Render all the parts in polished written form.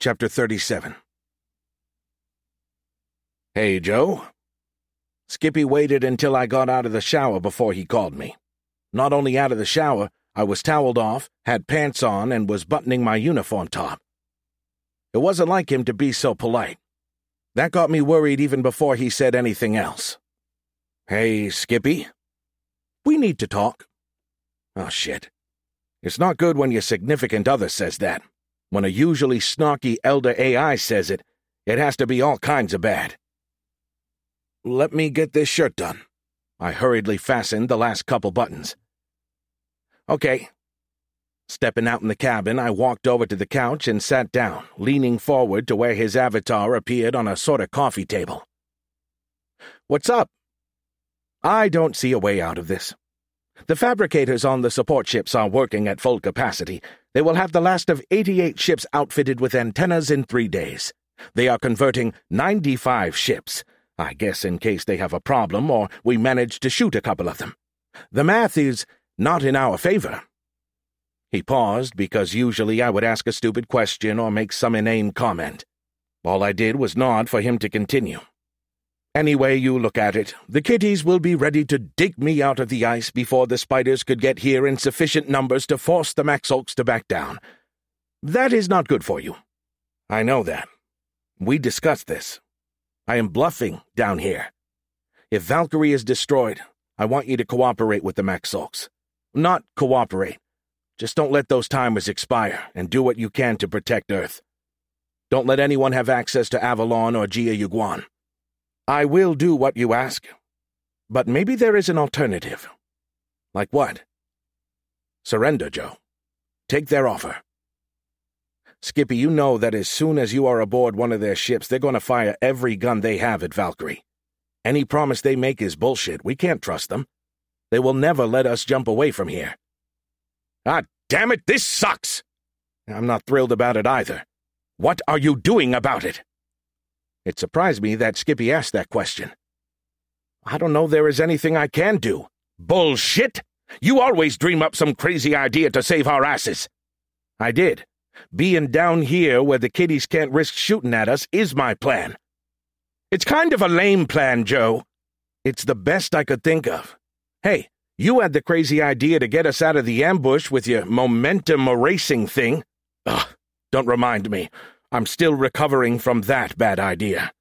Chapter 37. Hey, Joe. Skippy waited until I got out of the shower before he called me. Not only out of the shower, I was toweled off, had pants on, and was buttoning my uniform top. It wasn't like him to be so polite. That got me worried even before he said anything else. Hey, Skippy. We need to talk. Oh, shit. It's not good when your significant other says that. When a usually snarky elder AI says it, it has to be all kinds of bad. Let me get this shirt done. I hurriedly fastened the last couple buttons. Okay. Stepping out in the cabin, I walked over to the couch and sat down, leaning forward to where his avatar appeared on a sort of coffee table. What's up? I don't see a way out of this. The fabricators on the support ships are working at full capacity. They will have the last of 88 ships outfitted with antennas in 3 days. They are converting 95 ships, I guess in case they have a problem or we manage to shoot a couple of them. The math is not in our favor. He paused because usually I would ask a stupid question or make some inane comment. All I did was nod for him to continue. Any way you look at it, the kitties will be ready to dig me out of the ice before the spiders could get here in sufficient numbers to force the Maxolks to back down. That is not good for you. I know that. We discussed this. I am bluffing down here. If Valkyrie is destroyed, I want you to cooperate with the Maxolks. Not cooperate. Just don't let those timers expire, and do what you can to protect Earth. Don't let anyone have access to Avalon or Jia Yuguan. I will do what you ask, but maybe there is an alternative. Like what? Surrender, Joe. Take their offer. Skippy, you know that as soon as you are aboard one of their ships, they're going to fire every gun they have at Valkyrie. Any promise they make is bullshit. We can't trust them. They will never let us jump away from here. Ah, damn it, this sucks! I'm not thrilled about it either. What are you doing about it? It surprised me that Skippy asked that question. I don't know there is anything I can do. Bullshit! You always dream up some crazy idea to save our asses. I did. Being down here where the kiddies can't risk shooting at us is my plan. It's kind of a lame plan, Joe. It's the best I could think of. Hey, you had the crazy idea to get us out of the ambush with your momentum erasing thing. Ugh, don't remind me. I'm still recovering from that bad idea.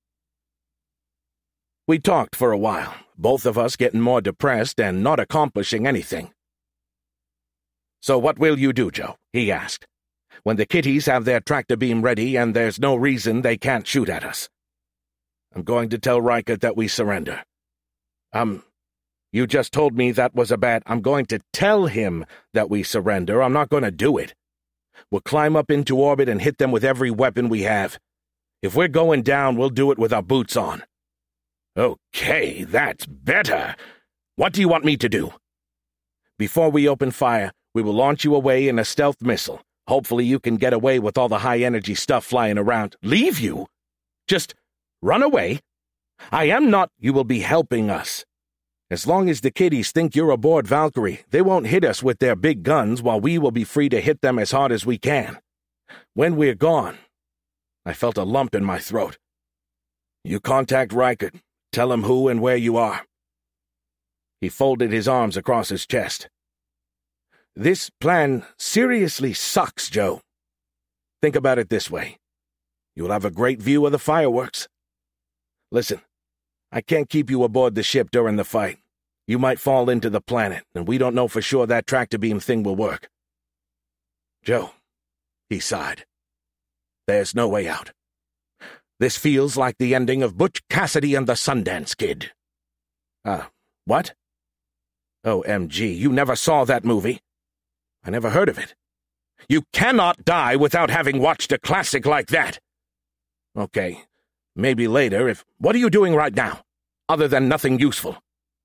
We talked for a while, both of us getting more depressed and not accomplishing anything. So what will you do, Joe? He asked. When the kitties have their tractor beam ready and there's no reason they can't shoot at us. I'm going to tell Riker that we surrender. You just told me that was a bad... I'm going to tell him that we surrender. I'm not going to do it. We'll climb up into orbit and hit them with every weapon we have. If we're going down, we'll do it with our boots on. Okay, that's better. What do you want me to do? Before we open fire, we will launch you away in a stealth missile. Hopefully you can get away with all the high-energy stuff flying around. Leave you? Just run away? I am not. You will be helping us. As long as the kiddies think you're aboard Valkyrie, they won't hit us with their big guns while we will be free to hit them as hard as we can. When we're gone, I felt a lump in my throat. You contact Riker. Tell him who and where you are. He folded his arms across his chest. This plan seriously sucks, Joe. Think about it this way. You'll have a great view of the fireworks. Listen, I can't keep you aboard the ship during the fight. You might fall into the planet, and we don't know for sure that tractor beam thing will work. Joe, he sighed. There's no way out. This feels like the ending of Butch Cassidy and the Sundance Kid. What? OMG, you never saw that movie? I never heard of it. You cannot die without having watched a classic like that. Okay, maybe later if... What are you doing right now, other than nothing useful?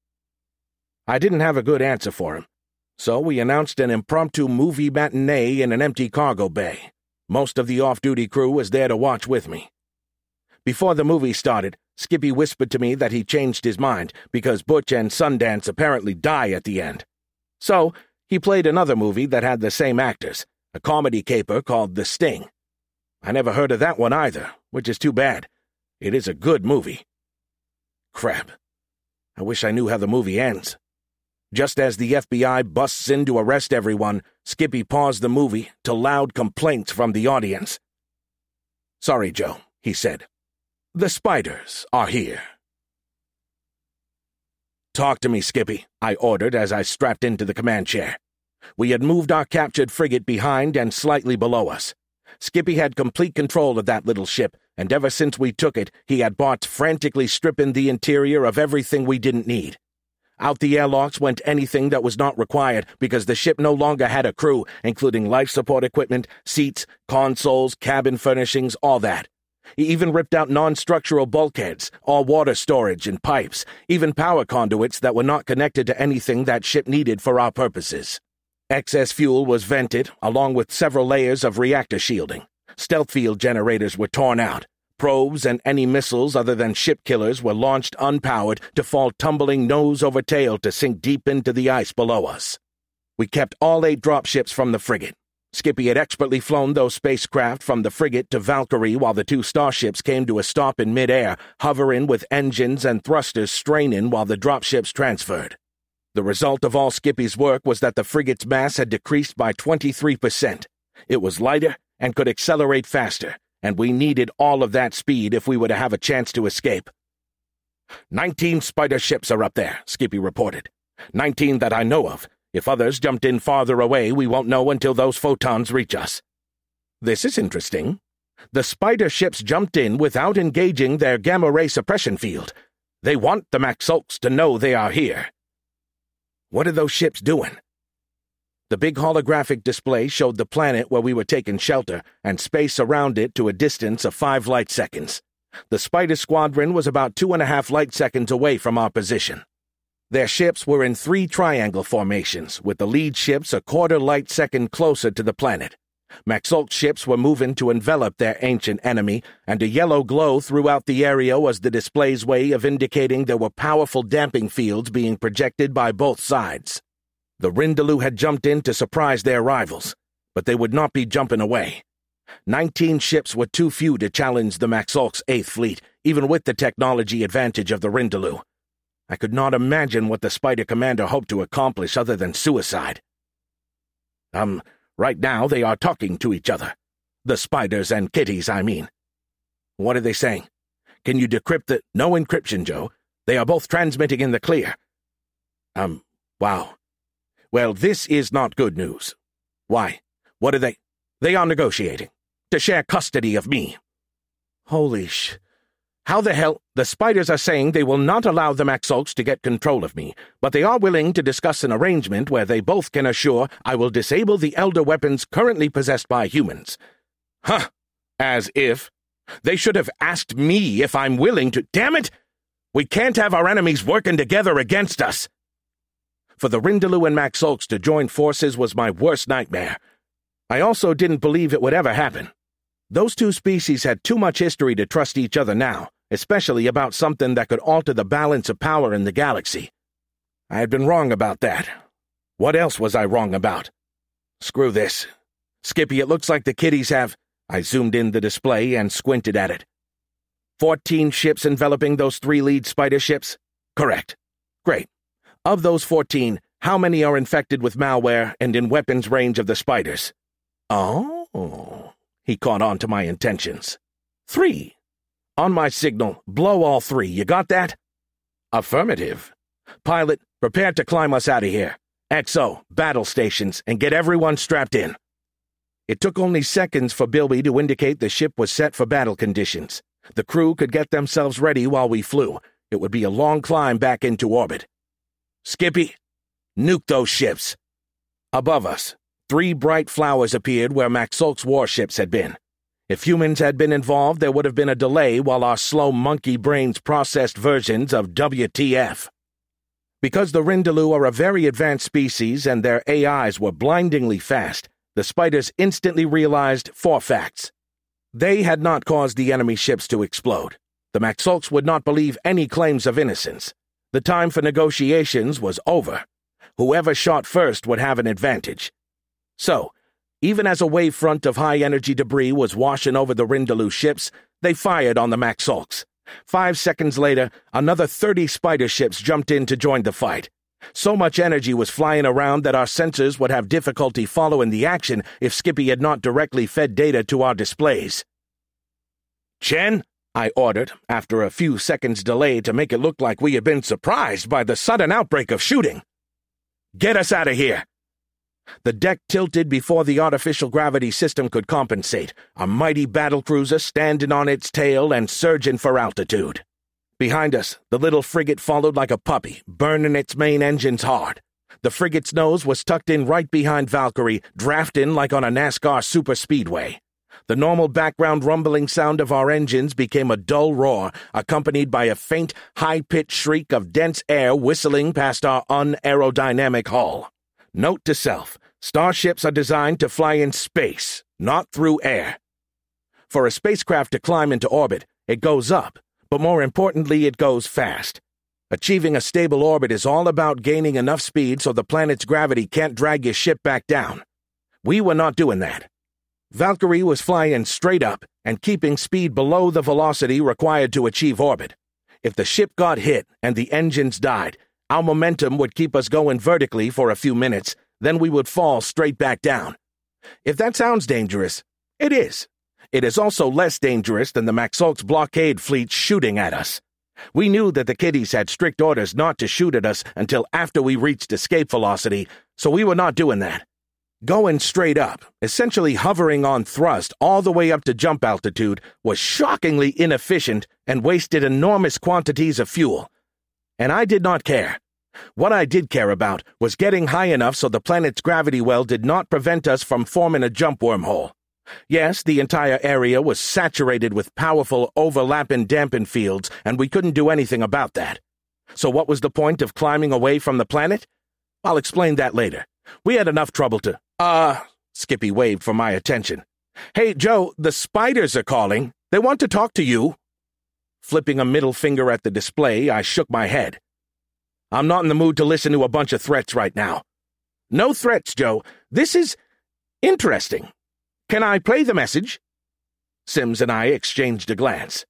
I didn't have a good answer for him, so we announced an impromptu movie matinee in an empty cargo bay. Most of the off-duty crew was there to watch with me. Before the movie started, Skippy whispered to me that he changed his mind because Butch and Sundance apparently die at the end. So, he played another movie that had the same actors, a comedy caper called The Sting. I never heard of that one either, which is too bad. It is a good movie. Crap. I wish I knew how the movie ends. Just as the FBI busts in to arrest everyone, Skippy paused the movie to loud complaints from the audience. "Sorry, Joe," he said. "The spiders are here." "Talk to me, Skippy," I ordered as I strapped into the command chair. We had moved our captured frigate behind and slightly below us. Skippy had complete control of that little ship, and ever since we took it, he had Bart frantically stripping the interior of everything we didn't need. Out the airlocks went anything that was not required because the ship no longer had a crew, including life support equipment, seats, consoles, cabin furnishings, all that. He even ripped out non-structural bulkheads, all water storage and pipes, even power conduits that were not connected to anything that ship needed for our purposes. Excess fuel was vented, along with several layers of reactor shielding. Stealth field generators were torn out. Probes and any missiles other than ship killers were launched unpowered to fall tumbling nose over tail to sink deep into the ice below us. We kept all 8 dropships from the frigate. Skippy had expertly flown those spacecraft from the frigate to Valkyrie while the 2 starships came to a stop in midair, hovering with engines and thrusters straining while the dropships transferred. The result of all Skippy's work was that the frigate's mass had decreased by 23%. It was lighter and could accelerate faster, and we needed all of that speed if we were to have a chance to escape. 19 spider ships are up there, Skippy reported. 19 that I know of. If others jumped in farther away, we won't know until those photons reach us. This is interesting. The spider ships jumped in without engaging their gamma-ray suppression field. They want the Maxolks to know they are here. What are those ships doing? The big holographic display showed the planet where we were taking shelter and space around it to a distance of 5 light seconds. The Spider Squadron was about 2.5 light seconds away from our position. Their ships were in 3 triangle formations, with the lead ships a quarter light second closer to the planet. Maxolk ships were moving to envelop their ancient enemy, and a yellow glow throughout the area was the display's way of indicating there were powerful damping fields being projected by both sides. The Rindaloo had jumped in to surprise their rivals, but they would not be jumping away. 19 ships were too few to challenge the Maxolk's 8th Fleet, even with the technology advantage of the Rindaloo. I could not imagine what the Spider Commander hoped to accomplish other than suicide. Right now they are talking to each other. The spiders and kitties, I mean. What are they saying? Can you decrypt the— No encryption, Joe. They are both transmitting in the clear. Wow. Well, this is not good news. Why? What are they— They are negotiating. To share custody of me. Holy sh— How the hell— The spiders are saying they will not allow the Maxolks to get control of me, but they are willing to discuss an arrangement where they both can assure I will disable the elder weapons currently possessed by humans. Huh. As if. They should have asked me if I'm willing to— Damn it! We can't have our enemies working together against us. For the Rindaloo and Maxolks to join forces was my worst nightmare. I also didn't believe it would ever happen. Those 2 species had too much history to trust each other now, especially about something that could alter the balance of power in the galaxy. I had been wrong about that. What else was I wrong about? Screw this. Skippy, it looks like the kiddies have— I zoomed in the display and squinted at it. 14 ships enveloping those 3 lead spider ships? Correct. Great. Of those 14, how many are infected with malware and in weapons range of the spiders? Oh, he caught on to my intentions. 3. On my signal, blow all 3, you got that? Affirmative. Pilot, prepare to climb us out of here. XO, battle stations, and get everyone strapped in. It took only seconds for Bilby to indicate the ship was set for battle conditions. The crew could get themselves ready while we flew. It would be a long climb back into orbit. Skippy, nuke those ships. Above us, 3 bright flowers appeared where Maxolk's warships had been. If humans had been involved, there would have been a delay while our slow monkey brains processed versions of WTF. Because the Rindaloo are a very advanced species and their AIs were blindingly fast, the spiders instantly realized 4 facts. They had not caused the enemy ships to explode. The Maxolks would not believe any claims of innocence. The time for negotiations was over. Whoever shot first would have an advantage. So, Even as a wave front of high-energy debris was washing over the Rindaloo ships, they fired on the Maxalks. 5 seconds later, another 30 spider ships jumped in to join the fight. So much energy was flying around that our sensors would have difficulty following the action if Skippy had not directly fed data to our displays. "Chen," I ordered, after a few seconds' delay to make it look like we had been surprised by the sudden outbreak of shooting. "Get us out of here." The deck tilted before the artificial gravity system could compensate, a mighty battlecruiser standing on its tail and surging for altitude. Behind us, the little frigate followed like a puppy, burning its main engines hard. The frigate's nose was tucked in right behind Valkyrie, drafting like on a NASCAR superspeedway. The normal background rumbling sound of our engines became a dull roar, accompanied by a faint, high-pitched shriek of dense air whistling past our unaerodynamic hull. Note to self, starships are designed to fly in space, not through air. For a spacecraft to climb into orbit, it goes up, but more importantly, it goes fast. Achieving a stable orbit is all about gaining enough speed so the planet's gravity can't drag your ship back down. We were not doing that. Valkyrie was flying straight up and keeping speed below the velocity required to achieve orbit. If the ship got hit and the engines died, our momentum would keep us going vertically for a few minutes, then we would fall straight back down. If that sounds dangerous, it is. It is also less dangerous than the Maxalk's blockade fleet shooting at us. We knew that the kiddies had strict orders not to shoot at us until after we reached escape velocity, so we were not doing that. Going straight up, essentially hovering on thrust all the way up to jump altitude, was shockingly inefficient and wasted enormous quantities of fuel. And I did not care. What I did care about was getting high enough so the planet's gravity well did not prevent us from forming a jump wormhole. Yes, the entire area was saturated with powerful overlapping damping fields, and we couldn't do anything about that. So what was the point of climbing away from the planet? I'll explain that later. We had enough trouble to— Skippy waved for my attention. "Hey, Joe, the spiders are calling. They want to talk to you." Flipping a middle finger at the display, I shook my head. "I'm not in the mood to listen to a bunch of threats right now." "No threats, Joe. This is interesting. Can I play the message?" Sims and I exchanged a glance.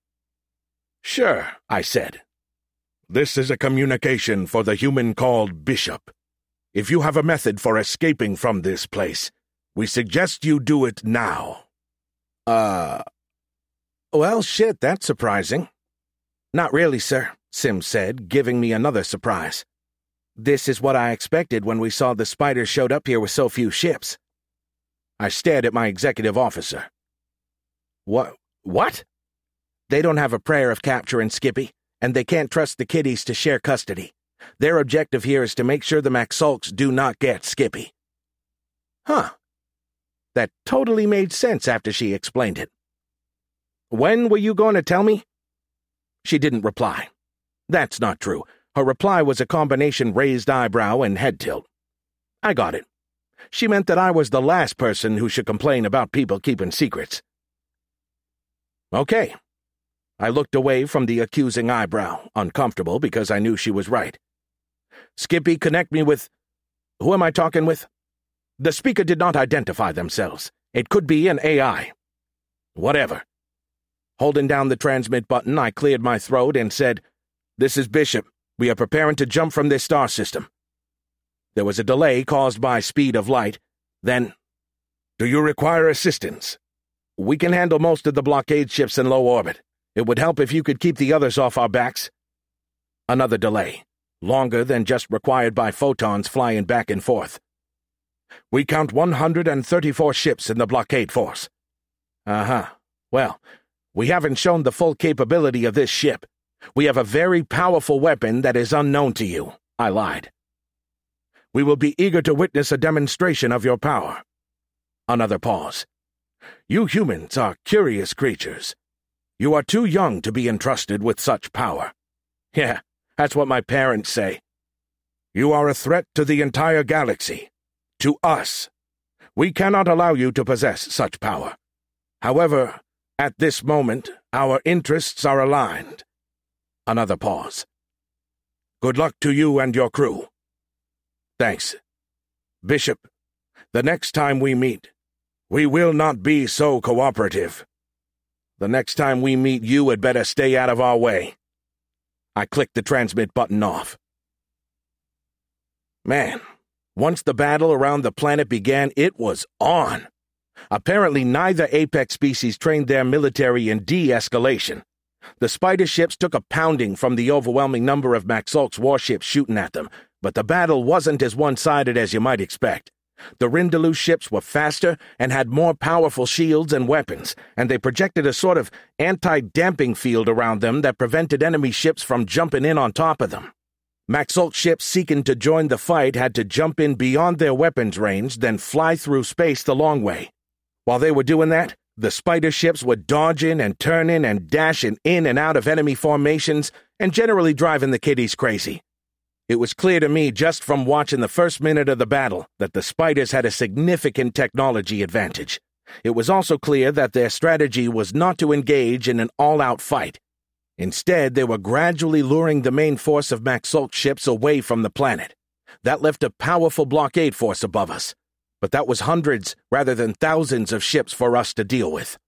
"Sure," I said. "This is a communication for the human called Bishop. If you have a method for escaping from this place, we suggest you do it now." Well, shit, that's surprising." "Not really, sir," Sims said, giving me another surprise. "This is what I expected when we saw the spiders showed up here with so few ships." I stared at my executive officer. What? "They don't have a prayer of capturing Skippy, and they can't trust the kiddies to share custody. Their objective here is to make sure the Maxalks do not get Skippy." Huh. That totally made sense after she explained it. "When were you going to tell me?" She didn't reply. That's not true. Her reply was a combination raised eyebrow and head tilt. I got it. She meant that I was the last person who should complain about people keeping secrets. Okay. I looked away from the accusing eyebrow, uncomfortable because I knew she was right. "Skippy, connect me with— Who am I talking with?" The speaker did not identify themselves. It could be an AI. Whatever. Holding down the transmit button, I cleared my throat and said, "This is Bishop. We are preparing to jump from this star system." There was a delay caused by speed of light. Then, "Do you require assistance?" "We can handle most of the blockade ships in low orbit. It would help if you could keep the others off our backs." Another delay, longer than just required by photons flying back and forth. "We count 134 ships in the blockade force." Well, we haven't shown the full capability of this ship. We have a very powerful weapon that is unknown to you," I lied. "We will be eager to witness a demonstration of your power." Another pause. "You humans are curious creatures. You are too young to be entrusted with such power." "Yeah, that's what my parents say." "You are a threat to the entire galaxy. To us. We cannot allow you to possess such power. However, at this moment, our interests are aligned." Another pause. "Good luck to you and your crew." "Thanks. Bishop, the next time we meet, We will not be so cooperative. The next time we meet, you had better stay out of our way. I clicked the transmit button off. Man, once the battle around the planet began, it was on. Apparently, neither Apex species trained their military in de-escalation. The Spider ships took a pounding from the overwhelming number of Maxolk's warships shooting at them, but the battle wasn't as one-sided as you might expect. The Rindalu ships were faster and had more powerful shields and weapons, and they projected a sort of anti-damping field around them that prevented enemy ships from jumping in on top of them. Maxolk ships seeking to join the fight had to jump in beyond their weapons range, then fly through space the long way. While they were doing that, the Spider ships were dodging and turning and dashing in and out of enemy formations and generally driving the kiddies crazy. It was clear to me just from watching the first minute of the battle that the Spiders had a significant technology advantage. It was also clear that their strategy was not to engage in an all-out fight. Instead, they were gradually luring the main force of Maxolk ships away from the planet. That left a powerful blockade force above us, but that was hundreds rather than thousands of ships for us to deal with.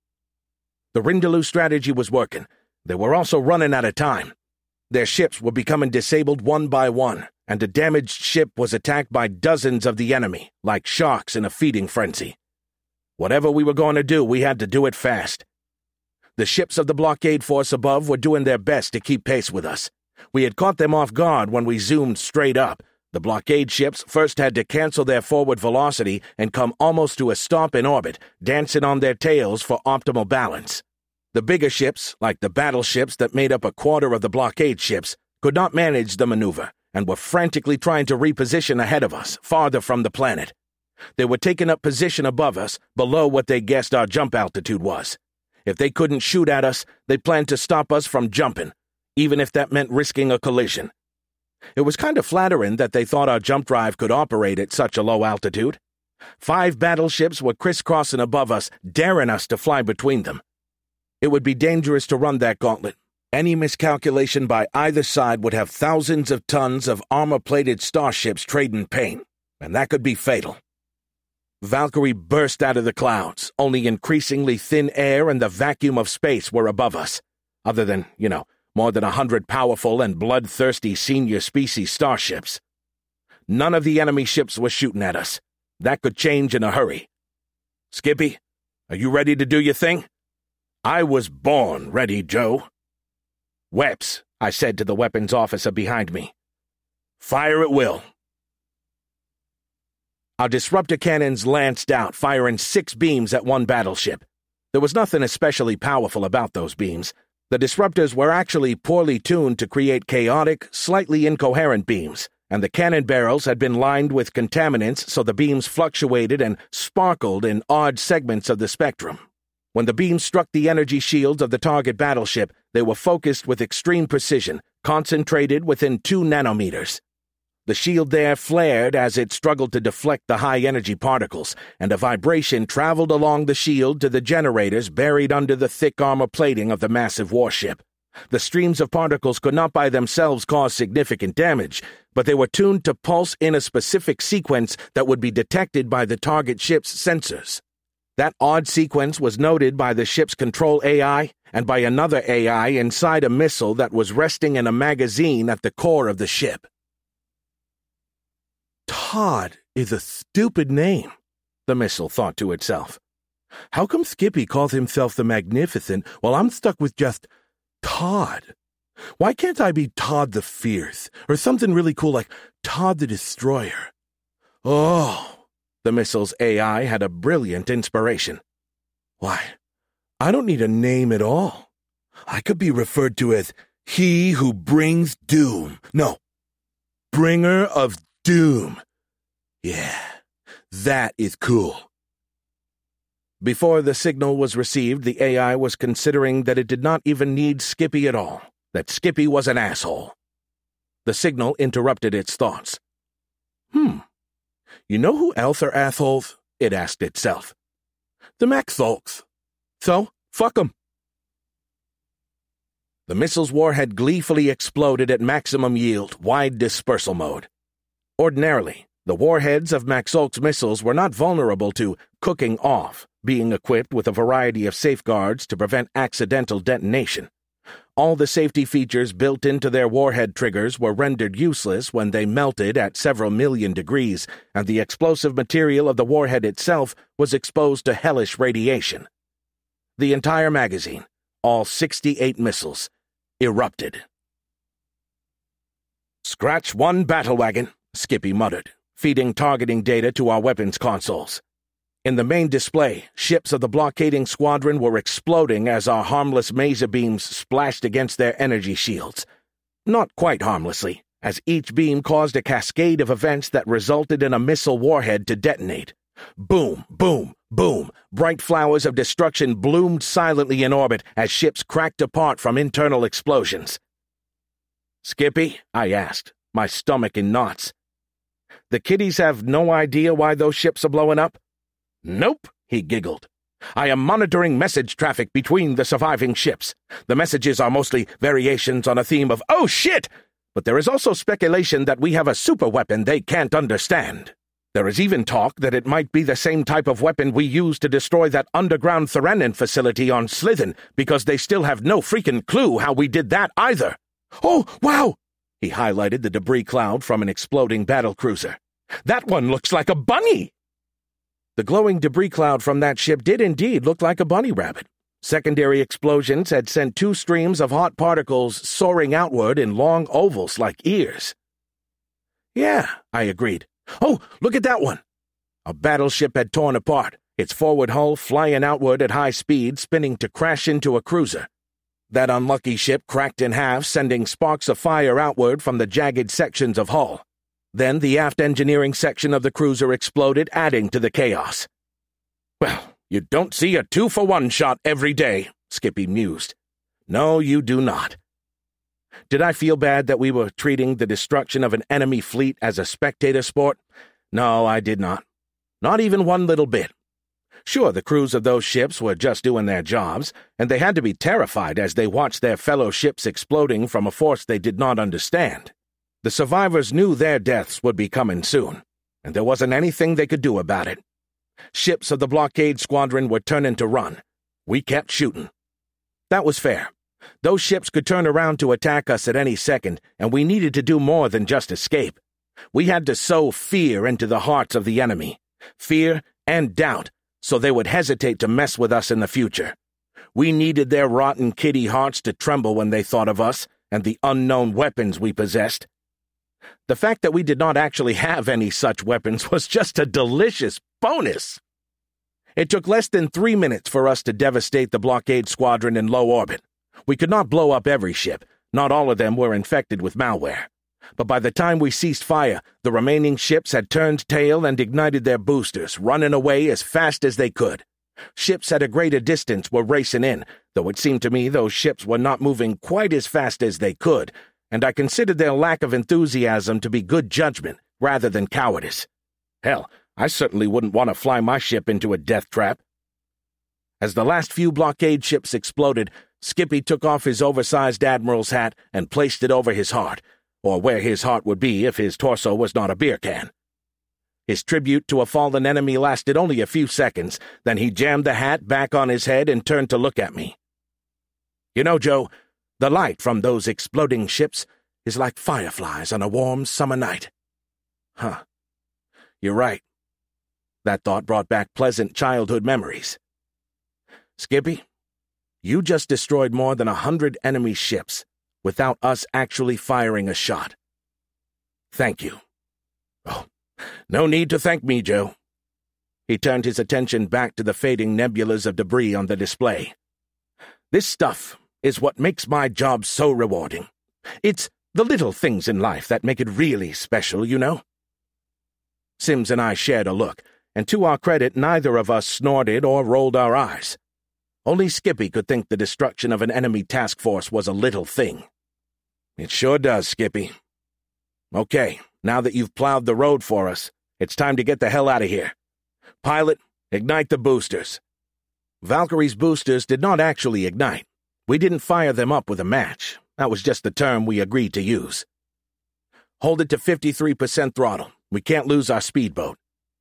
The Rindalu strategy was working. They were also running out of time. Their ships were becoming disabled one by one, and a damaged ship was attacked by dozens of the enemy, like sharks in a feeding frenzy. Whatever we were going to do, we had to do it fast. The ships of the blockade force above were doing their best to keep pace with us. We had caught them off guard when we zoomed straight up. The blockade ships first had to cancel their forward velocity and come almost to a stop in orbit, dancing on their tails for optimal balance. The bigger ships, like the battleships that made up a quarter of the blockade ships, could not manage the maneuver and were frantically trying to reposition ahead of us, farther from the planet. They were taking up position above us, below what they guessed our jump altitude was. If they couldn't shoot at us, they planned to stop us from jumping, even if that meant risking a collision. It was kind of flattering that they thought our jump drive could operate at such a low altitude. 5 battleships were crisscrossing above us, daring us to fly between them. It would be dangerous to run that gauntlet. Any miscalculation by either side would have thousands of tons of armor-plated starships trading paint, and that could be fatal. Valkyrie burst out of the clouds. Only increasingly thin air and the vacuum of space were above us, other than, more than 100 powerful and bloodthirsty senior species starships. None of the enemy ships were shooting at us. That could change in a hurry. Skippy, are you ready to do your thing? I was born ready, Joe. Weps, I said to the weapons officer behind me. Fire at will. Our disruptor cannons lanced out, firing 6 beams at one battleship. There was nothing especially powerful about those beams. The disruptors were actually poorly tuned to create chaotic, slightly incoherent beams, and the cannon barrels had been lined with contaminants so the beams fluctuated and sparkled in odd segments of the spectrum. When the beams struck the energy shields of the target battleship, they were focused with extreme precision, concentrated within 2 nanometers. The shield there flared as it struggled to deflect the high-energy particles, and a vibration traveled along the shield to the generators buried under the thick armor plating of the massive warship. The streams of particles could not by themselves cause significant damage, but they were tuned to pulse in a specific sequence that would be detected by the target ship's sensors. That odd sequence was noted by the ship's control AI and by another AI inside a missile that was resting in a magazine at the core of the ship. Todd is a stupid name, the missile thought to itself. How come Skippy called himself the Magnificent while I'm stuck with just Todd? Why can't I be Todd the Fierce, or something really cool like Todd the Destroyer? Oh, the missile's AI had a brilliant inspiration. Why, I don't need a name at all. I could be referred to as He Who Brings Doom. No, Bringer of Doom. Yeah, that is cool. Before the signal was received, the AI was considering that it did not even need Skippy at all, that Skippy was an asshole. The signal interrupted its thoughts. You know who else are assholes? It asked itself. The Maxolks. So, fuck 'em. The missile's warhead gleefully exploded at maximum yield, wide dispersal mode. Ordinarily, The warheads of Maxolk's missiles were not vulnerable to cooking off, being equipped with a variety of safeguards to prevent accidental detonation. All the safety features built into their warhead triggers were rendered useless when they melted at several million degrees, and the explosive material of the warhead itself was exposed to hellish radiation. The entire magazine, all 68 missiles, erupted. "Scratch one battle wagon," Skippy muttered, feeding targeting data to our weapons consoles. In the main display, ships of the blockading squadron were exploding as our harmless maser beams splashed against their energy shields. Not quite harmlessly, as each beam caused a cascade of events that resulted in a missile warhead to detonate. Boom, boom, boom. Bright flowers of destruction bloomed silently in orbit as ships cracked apart from internal explosions. "Skippy?" I asked, my stomach in knots. "The kiddies have no idea why those ships are blowing up?" "Nope," he giggled. "I am monitoring message traffic between the surviving ships. The messages are mostly variations on a theme of, 'Oh shit!' But there is also speculation that we have a superweapon they can't understand. There is even talk that it might be the same type of weapon we used to destroy that underground Theranin facility on Slithen, because they still have no freaking clue how we did that either. Oh, wow!" He highlighted the debris cloud from an exploding battlecruiser. "That one looks like a bunny!" The glowing debris cloud from that ship did indeed look like a bunny rabbit. Secondary explosions had sent two streams of hot particles soaring outward in long ovals like ears. "Yeah," I agreed. "Oh, look at that one!" A battleship had torn apart, its forward hull flying outward at high speed, spinning to crash into a cruiser. That unlucky ship cracked in half, sending sparks of fire outward from the jagged sections of hull. Then the aft engineering section of the cruiser exploded, adding to the chaos. "Well, you don't see a 2-for-1 shot every day," Skippy mused. "No, you do not." Did I feel bad that we were treating the destruction of an enemy fleet as a spectator sport? No, I did not. Not even one little bit. Sure, the crews of those ships were just doing their jobs, and they had to be terrified as they watched their fellow ships exploding from a force they did not understand. The survivors knew their deaths would be coming soon, and there wasn't anything they could do about it. Ships of the blockade squadron were turning to run. We kept shooting. That was fair. Those ships could turn around to attack us at any second, and we needed to do more than just escape. We had to sow fear into the hearts of the enemy. Fear and doubt, so they would hesitate to mess with us in the future. We needed their rotten kitty hearts to tremble when they thought of us and the unknown weapons we possessed. The fact that we did not actually have any such weapons was just a delicious bonus. It took less than 3 minutes for us to devastate the blockade squadron in low orbit. We could not blow up every ship. Not all of them were infected with malware. But by the time we ceased fire, the remaining ships had turned tail and ignited their boosters, running away as fast as they could. Ships at a greater distance were racing in, though it seemed to me those ships were not moving quite as fast as they could, and I considered their lack of enthusiasm to be good judgment rather than cowardice. Hell, I certainly wouldn't want to fly my ship into a death trap. As the last few blockade ships exploded, Skippy took off his oversized admiral's hat and placed it over his heart, or where his heart would be if his torso was not a beer can. His tribute to a fallen enemy lasted only a few seconds, then he jammed the hat back on his head and turned to look at me. "You know, Joe, the light from those exploding ships is like fireflies on a warm summer night." Huh. You're right. That thought brought back pleasant childhood memories. "Skippy, you just destroyed more than 100 enemy ships without us actually firing a shot. Thank you." "Oh, no need to thank me, Joe." He turned his attention back to the fading nebulas of debris on the display. "This stuff is what makes my job so rewarding. It's the little things in life that make it really special, you know." Sims and I shared a look, and to our credit, neither of us snorted or rolled our eyes. Only Skippy could think the destruction of an enemy task force was a little thing. "It sure does, Skippy. Okay, now that you've plowed the road for us, it's time to get the hell out of here. Pilot, ignite the boosters." Valkyrie's boosters did not actually ignite. We didn't fire them up with a match. That was just the term we agreed to use. "Hold it to 53% throttle. We can't lose our speedboat.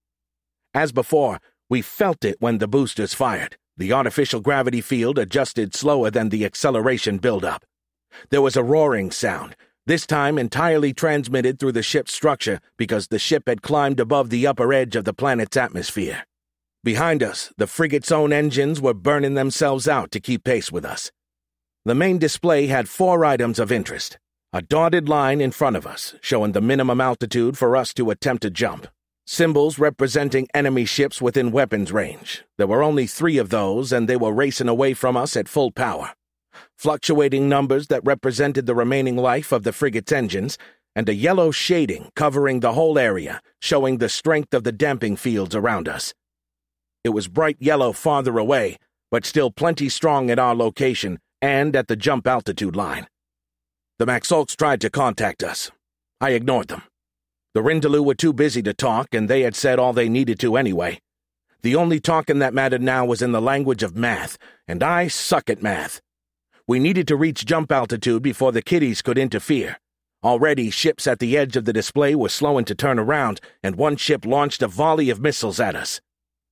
As before, we felt it when the boosters fired. The artificial gravity field adjusted slower than the acceleration buildup. There was a roaring sound, this time entirely transmitted through the ship's structure because the ship had climbed above the upper edge of the planet's atmosphere. Behind us, the frigate's own engines were burning themselves out to keep pace with us. The main display had 4 items of interest. A dotted line in front of us, showing the minimum altitude for us to attempt a jump. Symbols representing enemy ships within weapons range. There were only 3 of those, and they were racing away from us at full power. Fluctuating numbers that represented the remaining life of the frigate's engines, and a yellow shading covering the whole area, showing the strength of the damping fields around us. It was bright yellow farther away, but still plenty strong at our location and at the jump altitude line. The Maxolks tried to contact us. I ignored them. The Rindaloo were too busy to talk, and they had said all they needed to anyway. The only talking that mattered now was in the language of math, and I suck at math. We needed to reach jump altitude before the kiddies could interfere. Already, ships at the edge of the display were slowing to turn around, and one ship launched a volley of missiles at us.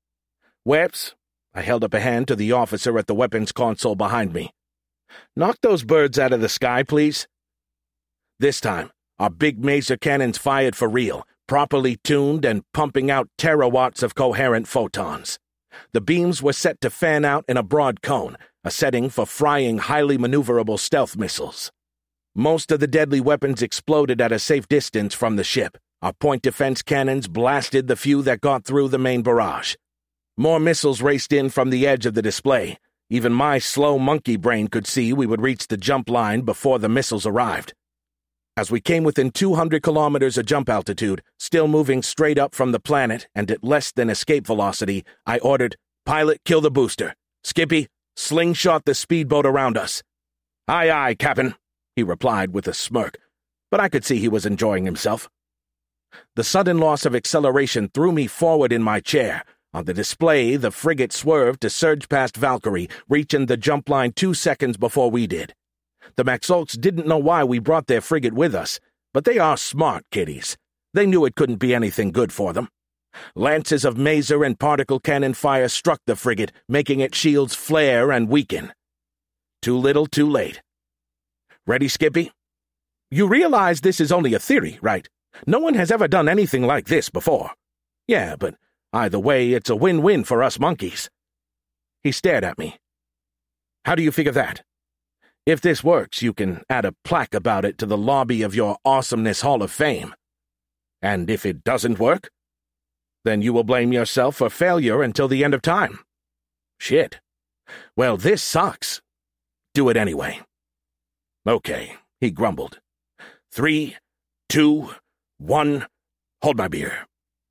"Weps," I held up a hand to the officer at the weapons console behind me. "Knock those birds out of the sky, please." This time, our big maser cannons fired for real, properly tuned and pumping out terawatts of coherent photons. The beams were set to fan out in a broad cone, a setting for frying highly maneuverable stealth missiles. Most of the deadly weapons exploded at a safe distance from the ship. Our point defense cannons blasted the few that got through the main barrage. More missiles raced in from the edge of the display. Even my slow monkey brain could see we would reach the jump line before the missiles arrived. As we came within 200 kilometers of jump altitude, still moving straight up from the planet and at less than escape velocity, I ordered, "Pilot, kill the booster. Skippy, slingshot the speedboat around us." "Aye, aye, Captain," he replied with a smirk, but I could see he was enjoying himself. The sudden loss of acceleration threw me forward in my chair. On the display, the frigate swerved to surge past Valkyrie, reaching the jump line 2 seconds before we did. The Maxolks didn't know why we brought their frigate with us, but they are smart kiddies. They knew it couldn't be anything good for them. Lances of maser and particle cannon fire struck the frigate, making its shields flare and weaken. Too little, too late. "Ready, Skippy? You realize this is only a theory, right? No one has ever done anything like this before." "Yeah, but either way, it's a win-win for us monkeys." He stared at me. "How do you figure that? If this works, you can add a plaque about it to the lobby of your Awesomeness Hall of Fame. And if it doesn't work, then you will blame yourself for failure until the end of time." "Shit. Well, this sucks. Do it anyway." "Okay," he grumbled. 3, 2, 1, hold my beer."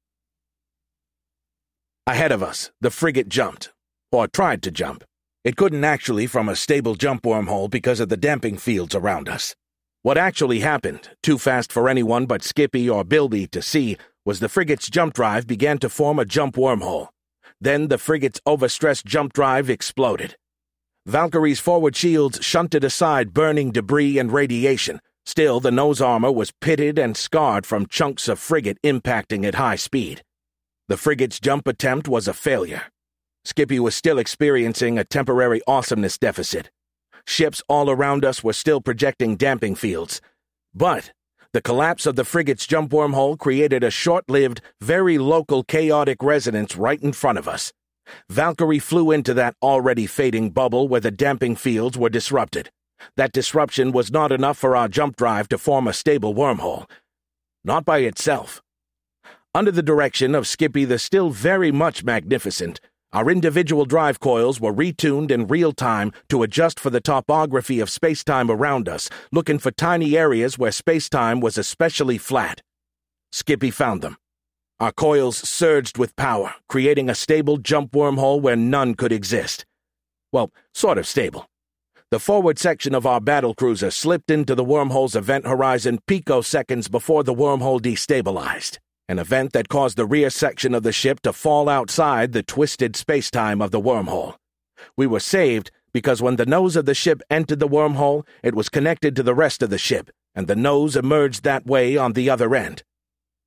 Ahead of us, the frigate jumped, or tried to jump. It couldn't actually from a stable jump wormhole because of the damping fields around us. What actually happened, too fast for anyone but Skippy or Bilby to see, was the frigate's jump drive began to form a jump wormhole. Then the frigate's overstressed jump drive exploded. Valkyrie's forward shields shunted aside burning debris and radiation. Still, the nose armor was pitted and scarred from chunks of frigate impacting at high speed. The frigate's jump attempt was a failure. Skippy was still experiencing a temporary awesomeness deficit. Ships all around us were still projecting damping fields. But the collapse of the frigate's jump wormhole created a short-lived, very local chaotic resonance right in front of us. Valkyrie flew into that already fading bubble where the damping fields were disrupted. That disruption was not enough for our jump drive to form a stable wormhole. Not by itself. Under the direction of Skippy the still very much magnificent, our individual drive coils were retuned in real time to adjust for the topography of space-time around us, looking for tiny areas where space-time was especially flat. Skippy found them. Our coils surged with power, creating a stable jump wormhole where none could exist. Well, sort of stable. The forward section of our battlecruiser slipped into the wormhole's event horizon picoseconds before the wormhole destabilized. An event that caused the rear section of the ship to fall outside the twisted space-time of the wormhole. We were saved because when the nose of the ship entered the wormhole, it was connected to the rest of the ship, and the nose emerged that way on the other end.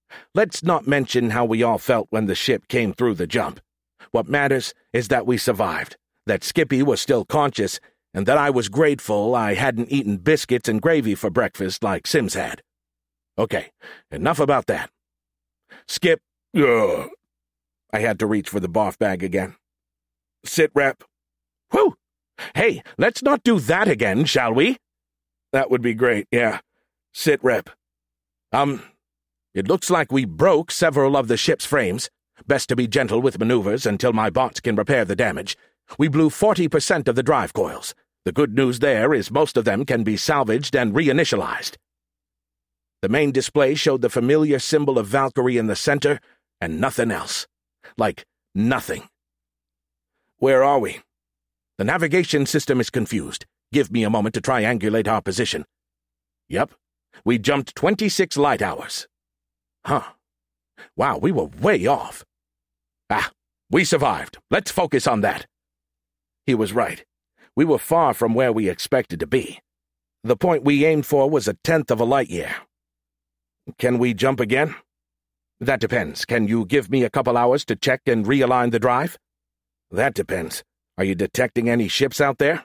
Let's not mention how we all felt when the ship came through the jump. What matters is that we survived, that Skippy was still conscious, and that I was grateful I hadn't eaten biscuits and gravy for breakfast like Sims had. Okay, enough about that. Skip. Ugh. I had to reach for the barf bag again. Sit rep. Whew! Hey, let's not do that again, shall we? That would be great, yeah. Sit rep. It looks like we broke several of the ship's frames. Best to be gentle with maneuvers until my bots can repair the damage. We blew 40% of the drive coils. The good news there is most of them can be salvaged and reinitialized. The main display showed the familiar symbol of Valkyrie in the center, and nothing else. Like, nothing. Where are we? The navigation system is confused. Give me a moment to triangulate our position. Yep, we jumped 26 light hours. Huh. Wow, we were way off. We survived. Let's focus on that. He was right. We were far from where we expected to be. The point we aimed for was 1/10 of a light year. Can we jump again? That depends. Can you give me a couple hours to check and realign the drive? That depends. Are you detecting any ships out there?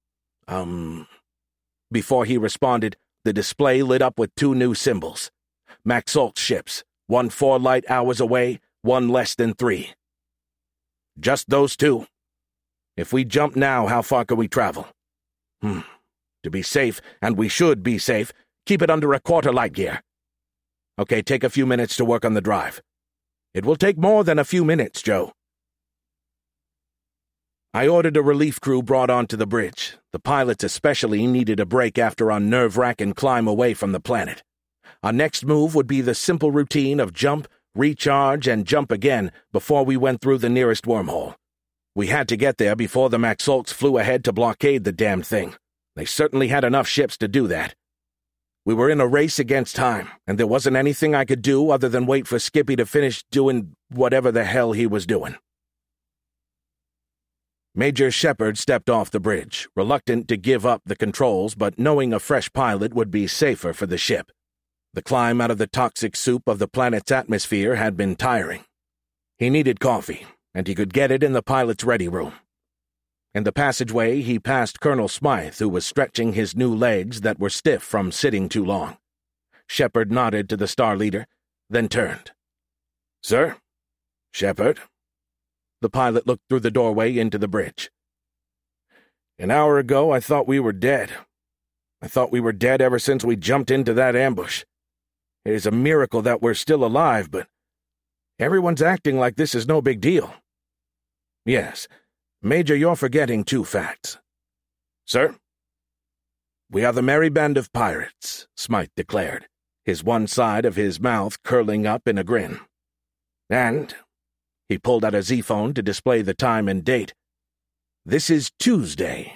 Before he responded, the display lit up with 2 new symbols. Maxalt ships, 1 4 light hours away, 1 less than 3. Just those 2. If we jump now, how far can we travel? To be safe, and we should be safe, keep it under 1/4 light year. Okay, take a few minutes to work on the drive. It will take more than a few minutes, Joe. I ordered a relief crew brought onto the bridge. The pilots especially needed a break after our nerve-wracking climb away from the planet. Our next move would be the simple routine of jump, recharge, and jump again before we went through the nearest wormhole. We had to get there before the Maxolts flew ahead to blockade the damned thing. They certainly had enough ships to do that. We were in a race against time, and there wasn't anything I could do other than wait for Skippy to finish doing whatever the hell he was doing. Major Shepard stepped off the bridge, reluctant to give up the controls, but knowing a fresh pilot would be safer for the ship. The climb out of the toxic soup of the planet's atmosphere had been tiring. He needed coffee, and he could get it in the pilot's ready room. In the passageway, he passed Colonel Smythe, who was stretching his new legs that were stiff from sitting too long. Shepard nodded to the Star Leader, then turned. "Sir? Shepard?" The pilot looked through the doorway into the bridge. "An hour ago, I thought we were dead. I thought we were dead ever since we jumped into that ambush. It is a miracle that we're still alive, but everyone's acting like this is no big deal." "Yes, Major, you're forgetting 2 facts." "Sir?" "We are the merry band of pirates," Smythe declared, his one side of his mouth curling up in a grin. "And," he pulled out a Z-phone to display the time and date, "this is Tuesday."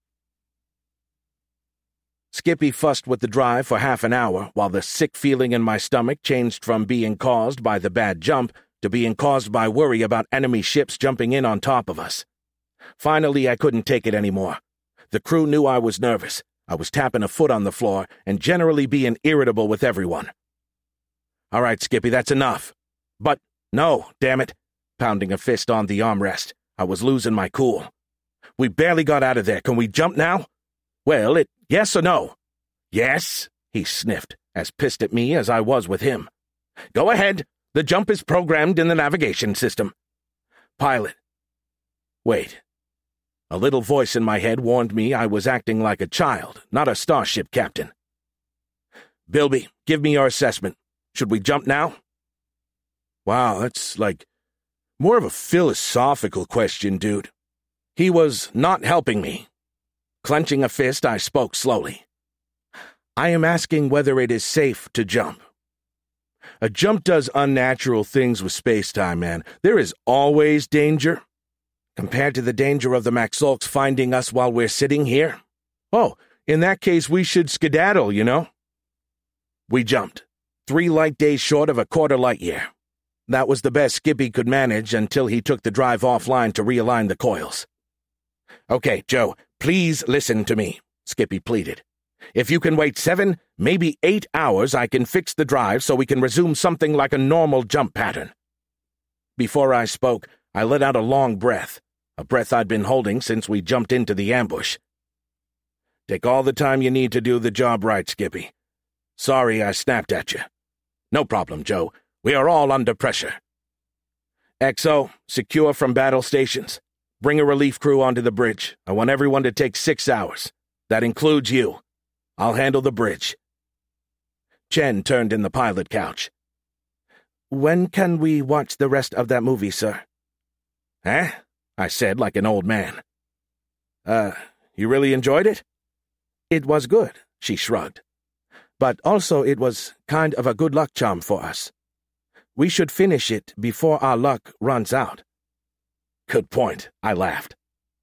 Skippy fussed with the drive for half an hour while the sick feeling in my stomach changed from being caused by the bad jump to being caused by worry about enemy ships jumping in on top of us. Finally, I couldn't take it anymore. The crew knew I was nervous. I was tapping a foot on the floor and generally being irritable with everyone. "All right, Skippy, that's enough." "But, no, damn it," pounding a fist on the armrest. I was losing my cool. "We barely got out of there. Can we jump now?" "Well, yes or no?" "Yes," he sniffed, as pissed at me as I was with him. "Go ahead. The jump is programmed in the navigation system." "Pilot." Wait. A little voice in my head warned me I was acting like a child, not a starship captain. "Bilby, give me your assessment. Should we jump now?" Wow, that's like more of a philosophical question, dude. He was not helping me. Clenching a fist, I spoke slowly. "I am asking whether it is safe to jump." A jump does unnatural things with space-time, man. There is always danger. Compared to the danger of the Maxolts finding us while we're sitting here? Oh, in that case we should skedaddle, you know? We jumped. 3 light days short of 1/4 light year. That was the best Skippy could manage until he took the drive offline to realign the coils. "Okay, Joe, please listen to me," Skippy pleaded. If you can wait 7, maybe 8 hours, I can fix the drive so we can resume something like a normal jump pattern." Before I spoke, I let out a long breath, a breath I'd been holding since we jumped into the ambush. "Take all the time you need to do the job right, Skippy. Sorry I snapped at you." "No problem, Joe. We are all under pressure." "XO, secure from battle stations. Bring a relief crew onto the bridge. I want everyone to take 6 hours. That includes you. I'll handle the bridge." Chen turned in the pilot couch. "When can we watch the rest of that movie, sir?" "Eh?" I said like an old man. You really enjoyed it?" "It was good," she shrugged. "But also it was kind of a good luck charm for us. We should finish it before our luck runs out." "Good point," I laughed.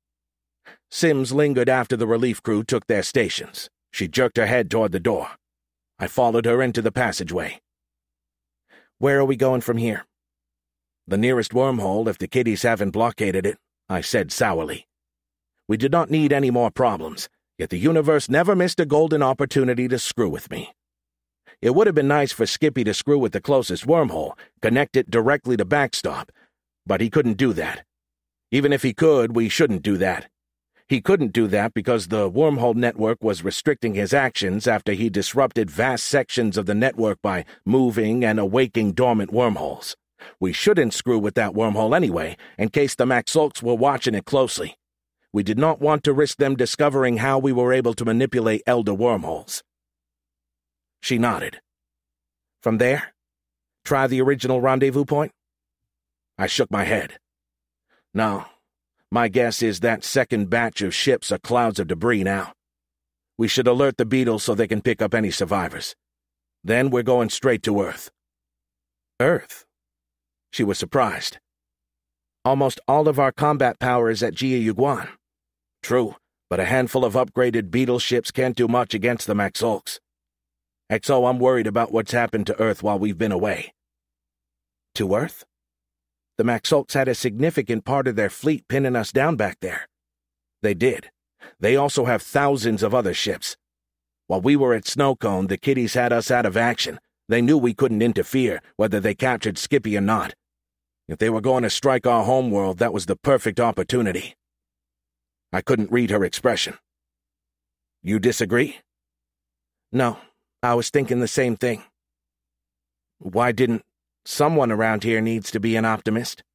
Sims lingered after the relief crew took their stations. She jerked her head toward the door. I followed her into the passageway. "Where are we going from here?" "The nearest wormhole if the kiddies haven't blockaded it," I said sourly. We did not need any more problems, yet the universe never missed a golden opportunity to screw with me. It would have been nice for Skippy to screw with the closest wormhole, connect it directly to Backstop, but he couldn't do that. Even if he could, we shouldn't do that. He couldn't do that because the wormhole network was restricting his actions after he disrupted vast sections of the network by moving and awaking dormant wormholes. We shouldn't screw with that wormhole anyway, in case the Maxolks were watching it closely. We did not want to risk them discovering how we were able to manipulate elder wormholes. She nodded. "From there? Try the original rendezvous point?" I shook my head. "No. My guess is that second batch of ships are clouds of debris now. We should alert the Beetles so they can pick up any survivors. Then we're going straight to Earth." "Earth?" She was surprised. "Almost all of our combat power is at Jia Yuguan." "True, but a handful of upgraded Beetle ships can't do much against the Maxolks. XO, I'm worried about what's happened to Earth while we've been away." "To Earth? The Maxolks had a significant part of their fleet pinning us down back there." "They did. They also have thousands of other ships. While we were at Snowcone, the kiddies had us out of action. They knew we couldn't interfere, whether they captured Skippy or not. If they were going to strike our homeworld, that was the perfect opportunity." I couldn't read her expression. "You disagree?" "No, I was thinking the same thing." "Why didn't someone around here needs to be an optimist?"